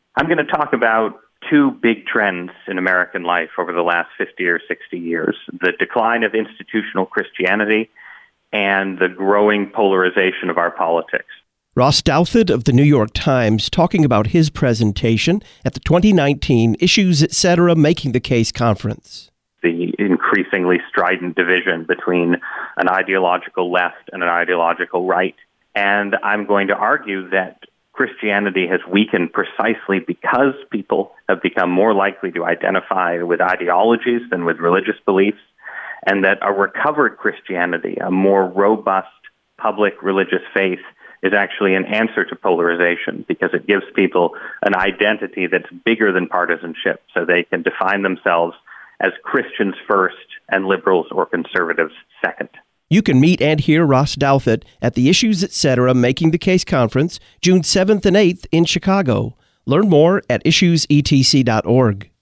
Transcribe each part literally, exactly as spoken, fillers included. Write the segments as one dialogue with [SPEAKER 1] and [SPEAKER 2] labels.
[SPEAKER 1] I'm going to talk about two big trends in American life over the last fifty or sixty years, the decline of institutional Christianity and the growing polarization of our politics.
[SPEAKER 2] Ross Douthat of the New York Times talking about his presentation at the twenty nineteen Issues, et cetera. Making the Case conference.
[SPEAKER 1] The increasingly strident division between an ideological left and an ideological right. And I'm going to argue that Christianity has weakened precisely because people have become more likely to identify with ideologies than with religious beliefs, and that a recovered Christianity, a more robust public religious faith, is actually an answer to polarization because it gives people an identity that's bigger than partisanship, so they can define themselves as Christians first and liberals or conservatives second.
[SPEAKER 2] You can meet and hear Ross Douthat at the Issues, et cetera. Making the Case conference, June seventh and eighth in Chicago. Learn more at issues e t c dot org.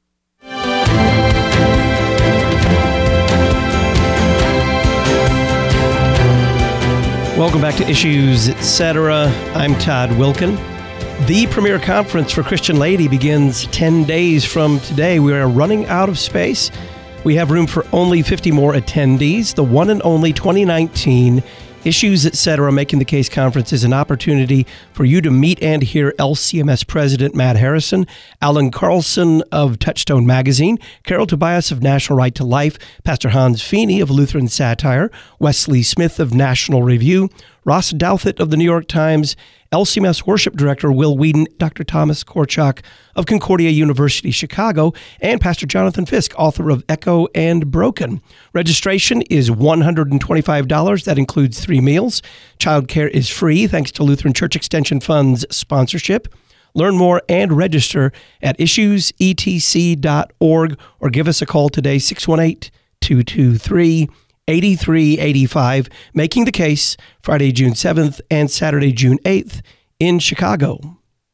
[SPEAKER 2] Welcome back to Issues, et cetera. I'm Todd Wilkin. The premier conference for Christian laity begins ten days from today. We are running out of space. We have room for only fifty more attendees. The one and only twenty nineteen Issues, et cetera. Making the Case conference is an opportunity for you to meet and hear L C M S President Matt Harrison, Alan Carlson of Touchstone Magazine, Carol Tobias of National Right to Life, Pastor Hans Feeney of Lutheran Satire, Wesley Smith of National Review, Ross Douthat of the New York Times, L C M S Worship Director Will Whedon, Doctor Thomas Korchak of Concordia University, Chicago, and Pastor Jonathan Fisk, author of Echo and Broken. Registration is one hundred twenty-five dollars. That includes three meals. Childcare is free thanks to Lutheran Church Extension Fund's sponsorship. Learn more and register at issues e t c dot org or give us a call today, six one eight, two two three, eight three eight five. Making the Case, Friday, June seventh and Saturday, June eighth in Chicago.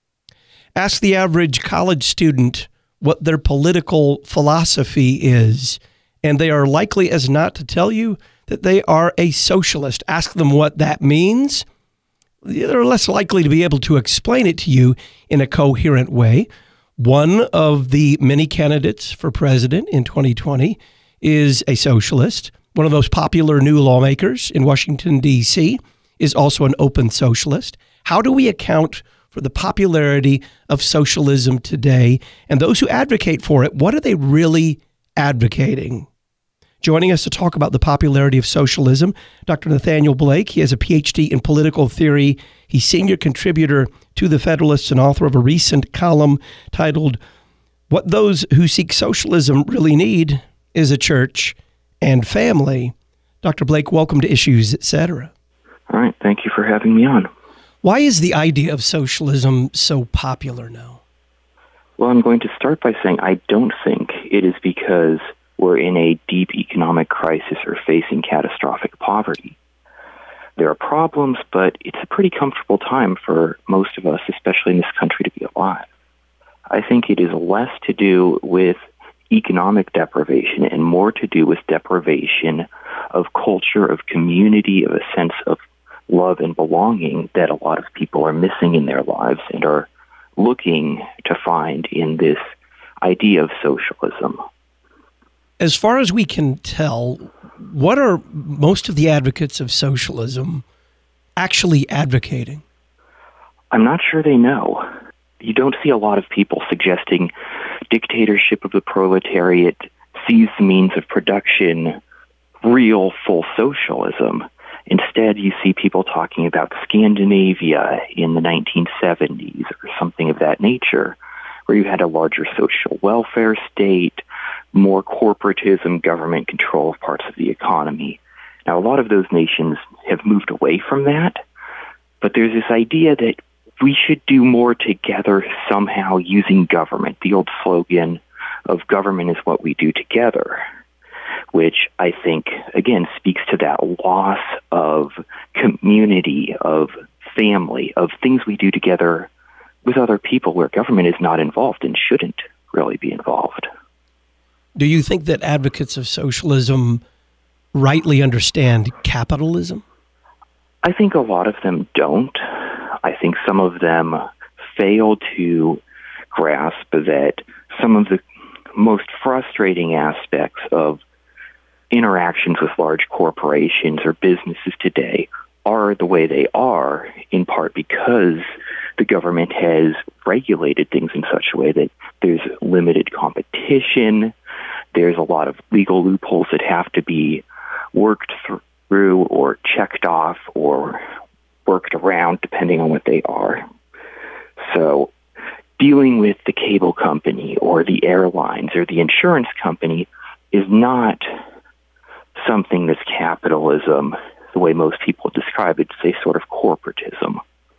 [SPEAKER 2] Ask the average college student what their political philosophy is, and they are likely as not to tell you that they are a socialist. Ask them what that means. They're less likely to be able to explain it to you in a coherent way. One of the many candidates for president in twenty twenty is a socialist. One of those popular new lawmakers in Washington, D C is also an open socialist. How do we account for the popularity of socialism today? And those who advocate for it, what are they really advocating? Joining us to talk about the popularity of socialism, Doctor Nathaniel Blake. He has a P H D in political theory. He's senior contributor to The Federalist and author of a recent column titled, "What Those Who Seek Socialism Really Need is a Church and Family." Doctor Blake, welcome to Issues, et cetera.
[SPEAKER 3] All right. Thank you for having me on.
[SPEAKER 2] Why is the idea of socialism so popular now?
[SPEAKER 3] Well, I'm going to start by saying I don't think it is because we're in a deep economic crisis or facing catastrophic poverty. There are problems, but it's a pretty comfortable time for most of us, especially in this country, to be alive. I think it is less to do with economic deprivation and more to do with deprivation of culture, of community, of a sense of love and belonging that a lot of people are missing in their lives and are looking to find in this idea of socialism.
[SPEAKER 2] As far as we can tell, what are most of the advocates of socialism actually advocating?
[SPEAKER 3] I'm not sure they know. You don't see a lot of people suggesting dictatorship of the proletariat, seize the means of production, real full socialism. Instead, you see people talking about Scandinavia in the nineteen seventies or something of that nature, where you had a larger social welfare state, more corporatism, government control of parts of the economy. Now, a lot of those nations have moved away from that, but there's this idea that we should do more together somehow using government. The old slogan of government is what we do together, which I think, again, speaks to that loss of community, of family, of things we do together with other people where government is not involved and shouldn't really be involved.
[SPEAKER 2] Do you think that advocates of socialism rightly understand capitalism?
[SPEAKER 3] I think a lot of them don't. I think some of them fail to grasp that some of the most frustrating aspects of interactions with large corporations or businesses today are the way they are, in part because the government has regulated things in such a way that there's limited competition, there's a lot of legal loopholes that have to be worked through or checked off or worked around, depending on what they are. So dealing with the cable company or the airlines or the insurance company is not something that's capitalism, the way most people describe it. It's a sort of corporatism.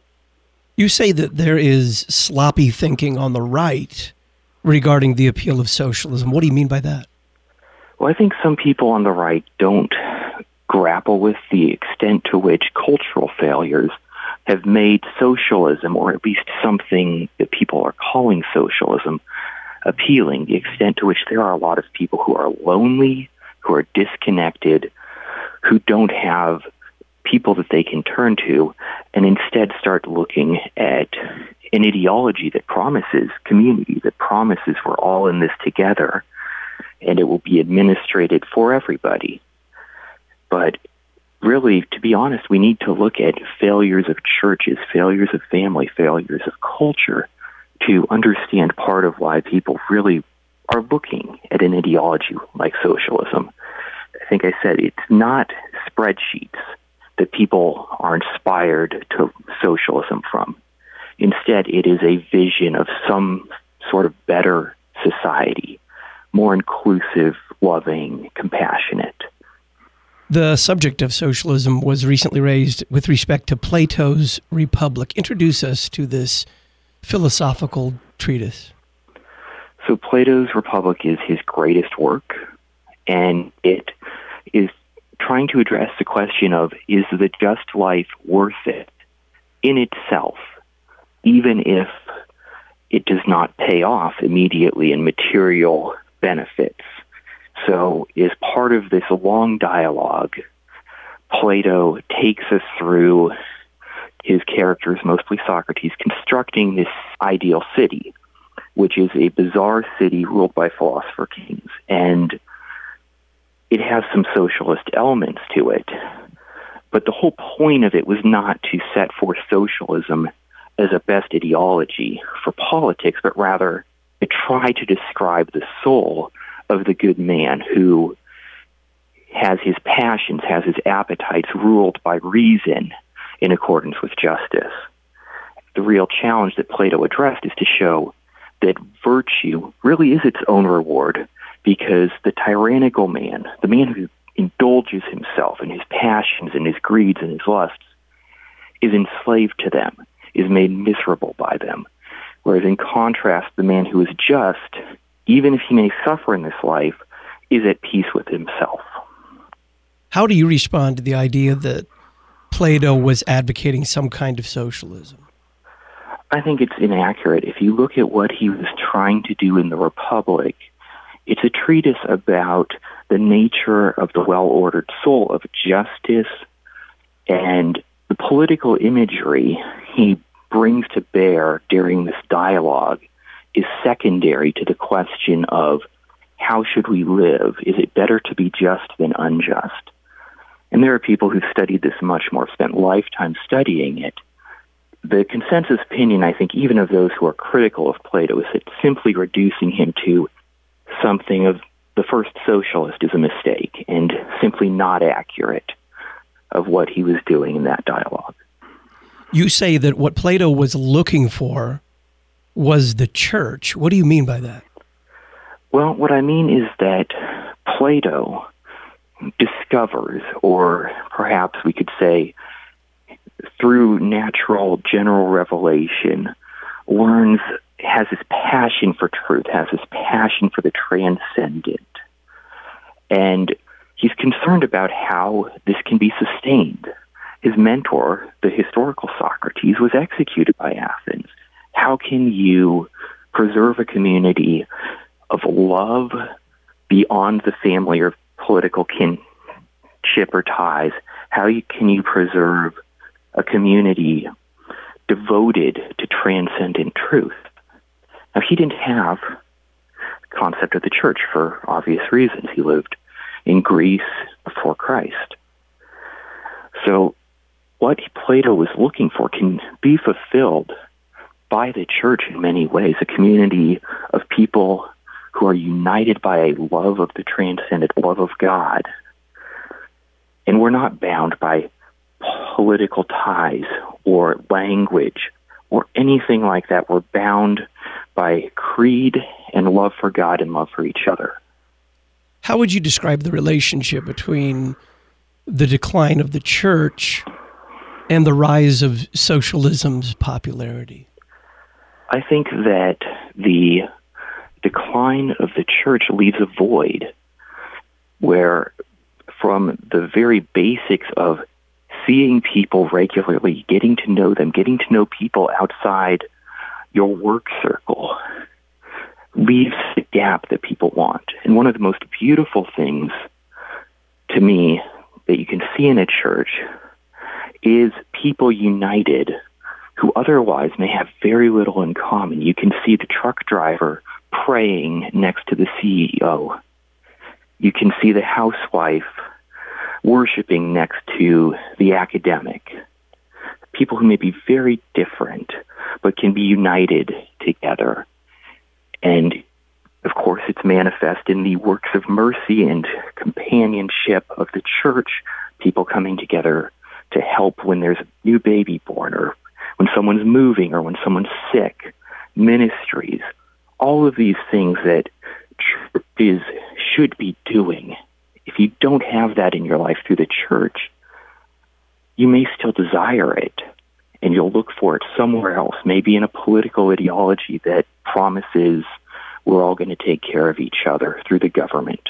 [SPEAKER 2] You say that there is sloppy thinking on the right regarding the appeal of socialism. What do you mean by that?
[SPEAKER 3] Well, I think some people on the right don't grapple with the extent to which cultural failures have made socialism, or at least something that people are calling socialism, appealing, the extent to which there are a lot of people who are lonely, who are disconnected, who don't have people that they can turn to, and instead start looking at an ideology that promises community, that promises we're all in this together, and it will be administrated for everybody. But really, to be honest, we need to look at failures of churches, failures of family, failures of culture to understand part of why people really are looking at an ideology like socialism. I think I said it's not spreadsheets that people are inspired to socialism from. Instead, it is a vision of some sort of better society, more inclusive, loving, compassionate.
[SPEAKER 2] The subject of socialism was recently raised with respect to Plato's Republic. Introduce us to this philosophical treatise.
[SPEAKER 3] So Plato's Republic is his greatest work, and it is trying to address the question of, is the just life worth it in itself, even if it does not pay off immediately in material benefits? So as part of this long dialogue, Plato takes us through his characters, mostly Socrates, constructing this ideal city, which is a bizarre city ruled by philosopher kings. And it has some socialist elements to it. But the whole point of it was not to set forth socialism as a best ideology for politics, but rather to try to describe the soul of the good man who has his passions, has his appetites ruled by reason in accordance with justice. The real challenge that Plato addressed is to show that virtue really is its own reward, because the tyrannical man, the man who indulges himself in his passions and his greeds and his lusts, is enslaved to them, is made miserable by them. Whereas in contrast, the man who is just, even if he may suffer in this life, is at peace with himself.
[SPEAKER 2] How do you respond to the idea that Plato was advocating some kind of socialism?
[SPEAKER 3] I think it's inaccurate. If you look at what he was trying to do in the Republic, it's a treatise about the nature of the well-ordered soul, of justice, and the political imagery he brings to bear during this dialogue is secondary to the question of how should we live? Is it better to be just than unjust? And there are people who've studied this much more, spent lifetimes studying it. The consensus opinion, I think, even of those who are critical of Plato, is that simply reducing him to something of the first socialist is a mistake and simply not accurate of what he was doing in that dialogue.
[SPEAKER 2] You say that what Plato was looking for was the church. What do you mean by that?
[SPEAKER 3] Well, what I mean is that Plato discovers, or perhaps we could say through natural general revelation, learns, has this passion for truth, has this passion for the transcendent. And he's concerned about how this can be sustained. His mentor, the historical Socrates, was executed by Athens. How can you preserve a community of love beyond the family or political kinship or ties? How you, can you preserve a community devoted to transcendent truth? Now, he didn't have the concept of the church for obvious reasons. He lived in Greece before Christ. So what Plato was looking for can be fulfilled by the church in many ways, a community of people who are united by a love of the transcendent, love of God. And we're not bound by political ties or language or anything like that. We're bound by creed and love for God and love for each other.
[SPEAKER 2] How would you describe the relationship between the decline of the church and the rise of socialism's popularity?
[SPEAKER 3] I think that the decline of the church leaves a void where, from the very basics of seeing people regularly, getting to know them, getting to know people outside your work circle, leaves the gap that people want. And one of the most beautiful things to me that you can see in a church is people united who otherwise may have very little in common. You can see the truck driver praying next to the C E O. You can see the housewife worshiping next to the academic. People who may be very different, but can be united together. And, of course, it's manifest in the works of mercy and companionship of the church, people coming together to help when there's a new baby born or when someone's moving or when someone's sick, ministries, all of these things that churches should be doing. If you don't have that in your life through the church, you may still desire it, and you'll look for it somewhere else, maybe in a political ideology that promises we're all going to take care of each other through the government.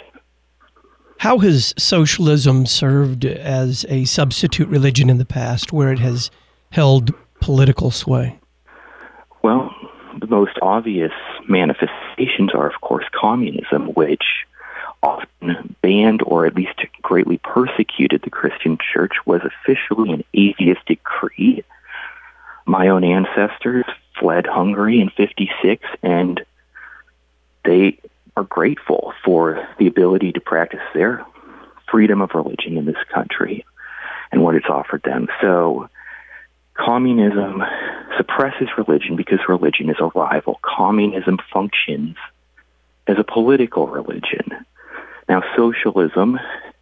[SPEAKER 2] How has socialism served as a substitute religion in the past where it has held political sway?
[SPEAKER 3] Well, the most obvious manifestations are, of course, communism, which often banned or at least greatly persecuted the Christian church, was officially an atheistic creed. My own ancestors fled Hungary in fifty-six, and they are grateful for the ability to practice their freedom of religion in this country and what it's offered them. So communism suppresses religion because religion is a rival. Communism functions as a political religion. Now, socialism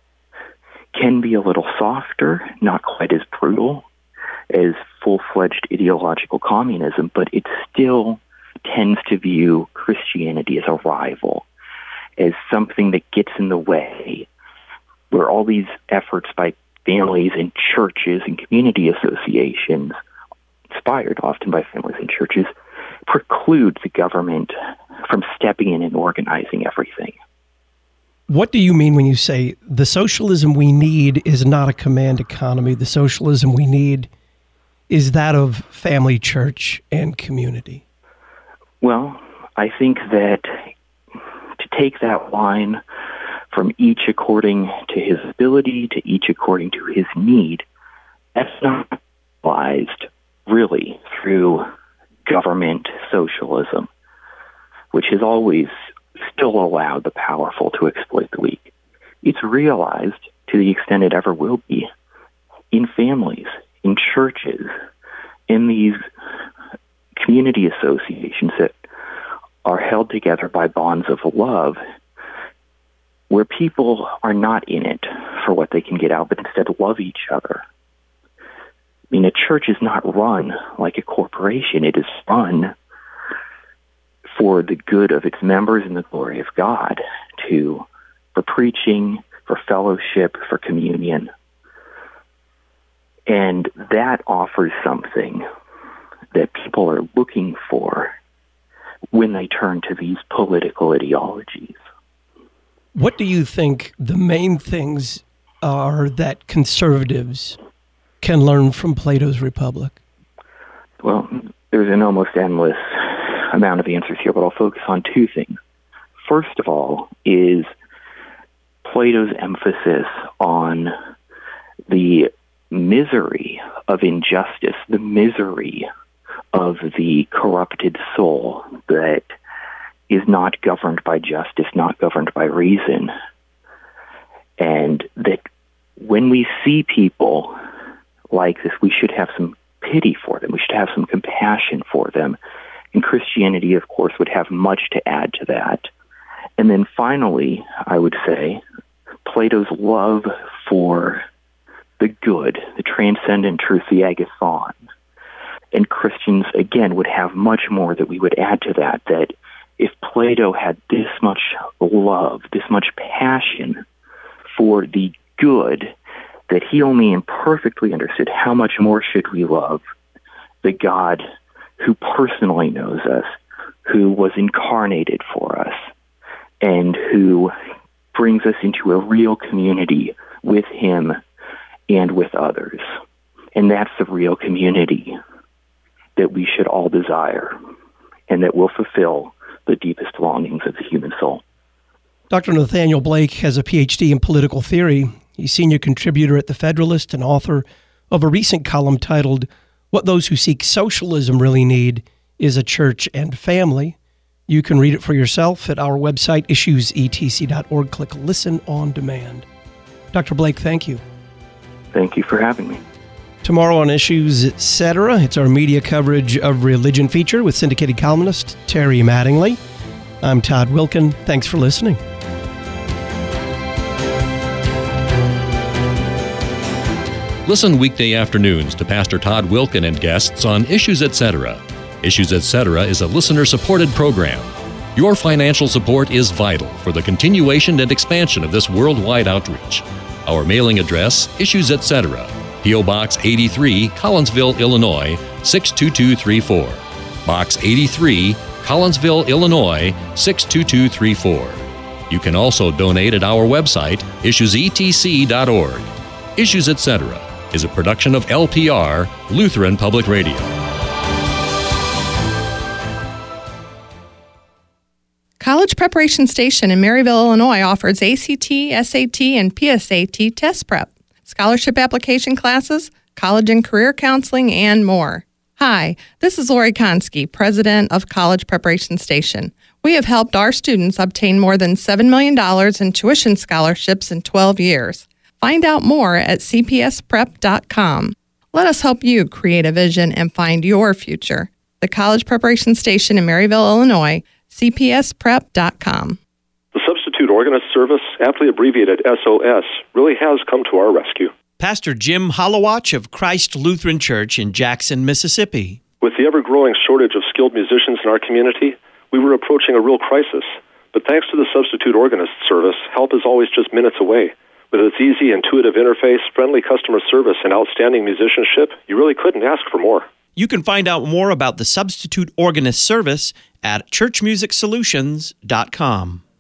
[SPEAKER 3] can be a little softer, not quite as brutal as full-fledged ideological communism, but it still tends to view Christianity as a rival, as something that gets in the way, where all these efforts by families and churches and community associations, inspired often by families and churches, preclude the government from stepping in and organizing everything.
[SPEAKER 2] What do you mean when you say the socialism we need is not a command economy? The socialism we need is that of family, church, and community?
[SPEAKER 3] Well, I think that to take that line from each according to his ability to each according to his need, that's not realized really through government socialism, which has always still allowed the powerful to exploit the weak. It's realized, to the extent it ever will be, in families, in churches, in these community associations that are held together by bonds of love, where people are not in it for what they can get out, but instead love each other. I mean, a church is not run like a corporation. It is run for the good of its members and the glory of God, to for preaching, for fellowship, for communion. And that offers something that people are looking for when they turn to these political ideologies.
[SPEAKER 2] What do you think the main things are that conservatives can learn from Plato's Republic?
[SPEAKER 3] Well, there's an almost endless amount of answers here, but I'll focus on two things. First of all is Plato's emphasis on the misery of injustice, the misery of the corrupted soul that is not governed by justice, not governed by reason. And that when we see people like this, we should have some pity for them. We should have some compassion for them. And Christianity, of course, would have much to add to that. And then finally, I would say, Plato's love for the good, the transcendent truth, the agathon. And Christians, again, would have much more that we would add to that, that if Plato had this much love, this much passion for the good, that he only imperfectly understood, how much more should we love the God who personally knows us, who was incarnated for us, and who brings us into a real community with him and with others. And that's the real community that we should all desire and that will fulfill the deepest longings of the human soul.
[SPEAKER 2] Doctor Nathaniel Blake has a P H D in political theory. He's senior contributor at The Federalist and author of a recent column titled, "What Those Who Seek Socialism Really Need is a Church and Family." You can read it for yourself at our website, issues e t c dot org. Click Listen on Demand. Doctor Blake, thank you.
[SPEAKER 3] Thank you for having me.
[SPEAKER 2] Tomorrow on Issues, et cetera, it's our media coverage of religion feature with syndicated columnist Terry Mattingly. I'm Todd Wilkin. Thanks for listening.
[SPEAKER 4] Listen weekday afternoons to Pastor Todd Wilkin and guests on Issues, et cetera. Issues, et cetera is a listener-supported program. Your financial support is vital for the continuation and expansion of this worldwide outreach. Our mailing address, Issues, et cetera, P O. Box eighty-three, Collinsville, Illinois, six two two three four. Box eighty-three, Collinsville, Illinois, six two two three four. You can also donate at our website, issues e t c dot org. Issues, et cetera is a production of L P R, Lutheran Public Radio.
[SPEAKER 5] College Preparation Station in Maryville, Illinois offers A C T, S A T, and P S A T test prep, scholarship application classes, college and career counseling, and more. Hi, this is Lori Konski, president of College Preparation Station. We have helped our students obtain more than seven million dollars in tuition scholarships in twelve years. Find out more at c p s prep dot com. Let us help you create a vision and find your future. The College Preparation Station in Maryville, Illinois, c p s prep dot com.
[SPEAKER 6] The Substitute Organist Service, aptly abbreviated S O S, really has come to our rescue.
[SPEAKER 7] Pastor Jim Hollowatch of Christ Lutheran Church in Jackson, Mississippi.
[SPEAKER 6] With the ever-growing shortage of skilled musicians in our community, we were approaching a real crisis. But thanks to the Substitute Organist Service, help is always just minutes away. With its easy, intuitive interface, friendly customer service, and outstanding musicianship, you really couldn't ask for more.
[SPEAKER 7] You can find out more about the Substitute Organist Service at church music solutions dot com.